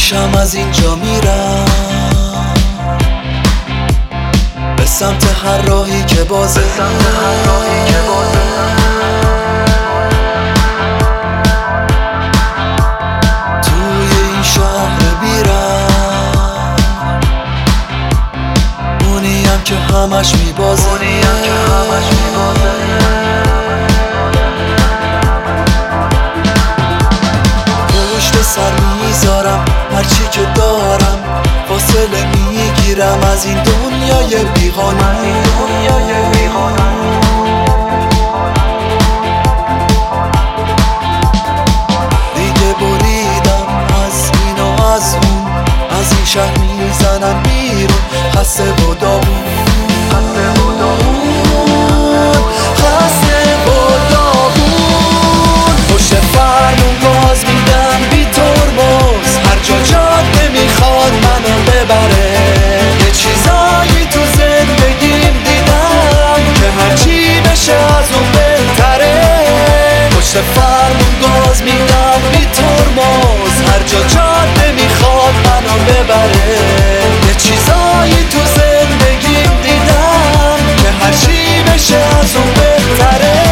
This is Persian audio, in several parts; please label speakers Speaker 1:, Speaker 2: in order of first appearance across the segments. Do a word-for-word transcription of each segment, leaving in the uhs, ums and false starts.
Speaker 1: میکشم از اینجا میرم به سمت هر راهی که بازه توی این شهر بیرم اونیم که همش میبازه پشت سر میذارم هرچی که دارم فاصله میگیرم از این دنیای بیقانون دیگه بریدم از این و از اون از این شهر میزنم بیرون خسته و داغون خسته و داغون پشت فرمون گاز میدم بی ترمز هر جا جاده میخواد منو ببره یه چیزایی تو زندگیم دیدم که هرچی بشه از اون بهتره پشت فرمون گاز میدم بی ترمز هر جا جاده میخواد منو ببره یه چیزایی تو زندگیم دیدم که هرچی بشه از اون بهتره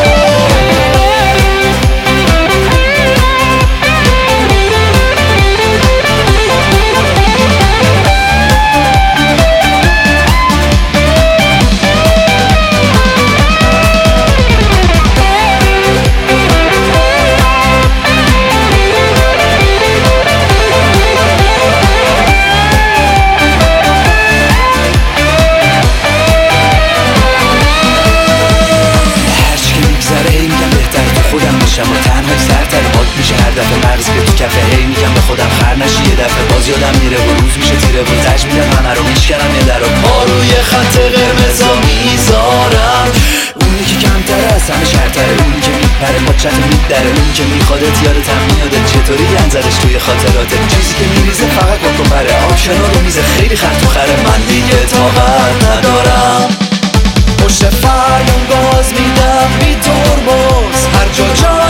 Speaker 1: و تنهایی سرتر پاک میشه هر دفعه مغز که تو کفه هی میگم به خودم خر نشی یه دفعه باز یادم میره و روز میشه تیره و زج میدم همه رو میشکنم یه در و پا روی خط قرمزا میذارم اونی که کمتره از همه شرطره اونی که میپره پاچت میدره اونی که میخوادت یادت هم میادت چطوری انزدش توی خاطراتت چیزی که میریزه فقط با بره آب کنار رو میزه خیلی خط و خره من دیگه طاقت ندارم پشت فرمون گاز میدم بی ترمز هر جا جا